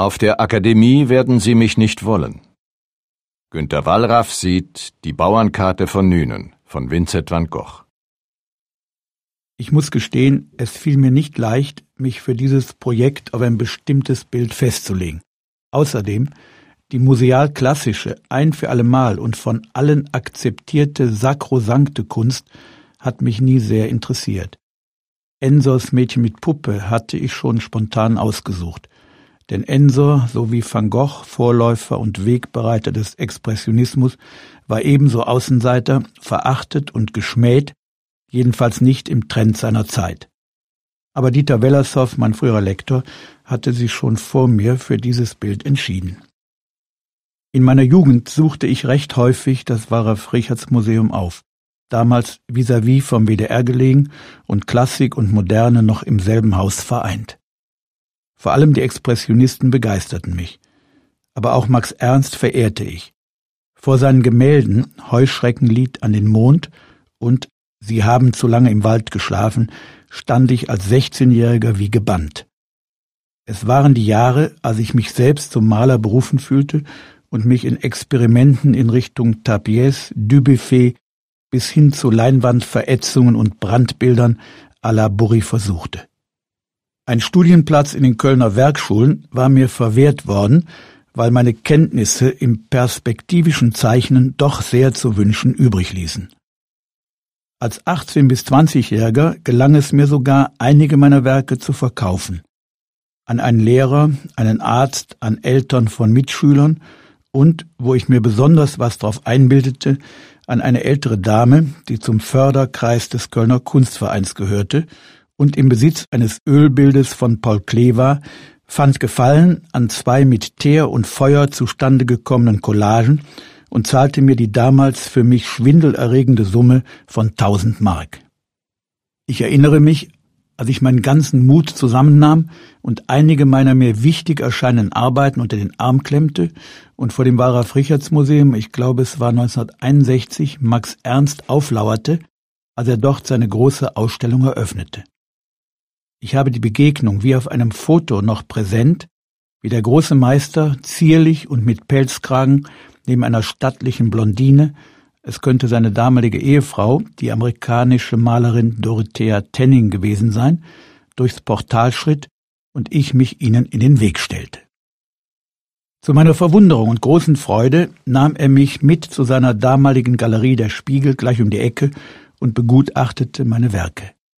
Auf der Akademie werden Sie mich nicht wollen. Günter Wallraff sieht Die Bauernkarte von Nünen von Vincent van Gogh. Ich muss gestehen, es fiel mir nicht leicht, mich für dieses Projekt auf ein bestimmtes Bild festzulegen. Außerdem, die museal-klassische, ein für allemal und von allen akzeptierte sakrosankte Kunst hat mich nie sehr interessiert. Ensors Mädchen mit Puppe hatte ich schon spontan ausgesucht. Denn Ensor sowie Van Gogh, Vorläufer und Wegbereiter des Expressionismus, war ebenso Außenseiter, verachtet und geschmäht, jedenfalls nicht im Trend seiner Zeit. Aber Dieter Wellershoff, mein früherer Lektor, hatte sich schon vor mir für dieses Bild entschieden. In meiner Jugend suchte ich recht häufig das Wallraf-Richartz-Museum auf, damals vis-à-vis vom WDR gelegen und Klassik und Moderne noch im selben Haus vereint. Vor allem die Expressionisten begeisterten mich. Aber auch Max Ernst verehrte ich. Vor seinen Gemälden Heuschreckenlied an den Mond und Sie haben zu lange im Wald geschlafen, stand ich als 16-Jähriger wie gebannt. Es waren die Jahre, als ich mich selbst zum Maler berufen fühlte und mich in Experimenten in Richtung Tapies, Dubuffet bis hin zu Leinwandverätzungen und Brandbildern à la Bury versuchte. Ein Studienplatz in den Kölner Werkschulen war mir verwehrt worden, weil meine Kenntnisse im perspektivischen Zeichnen doch sehr zu wünschen übrig ließen. Als 18- bis 20-Jähriger gelang es mir sogar, einige meiner Werke zu verkaufen. An einen Lehrer, einen Arzt, an Eltern von Mitschülern und, wo ich mir besonders was drauf einbildete, an eine ältere Dame, die zum Förderkreis des Kölner Kunstvereins gehörte und im Besitz eines Ölbildes von Paul Klee war, fand Gefallen an 2 mit Teer und Feuer zustande gekommenen Collagen und zahlte mir die damals für mich schwindelerregende Summe von 1000 Mark. Ich erinnere mich, als ich meinen ganzen Mut zusammennahm und einige meiner mir wichtig erscheinenden Arbeiten unter den Arm klemmte und vor dem Wallraf-Richartz-Museum, ich glaube es war 1961, Max Ernst auflauerte, als er dort seine große Ausstellung eröffnete. Ich habe die Begegnung wie auf einem Foto noch präsent, wie der große Meister, zierlich und mit Pelzkragen, neben einer stattlichen Blondine, es könnte seine damalige Ehefrau, die amerikanische Malerin Dorothea Tenning gewesen sein, durchs Portal schritt und ich mich ihnen in den Weg stellte. Zu meiner Verwunderung und großen Freude nahm er mich mit zu seiner damaligen Galerie der Spiegel gleich um die Ecke und begutachtete meine Werke.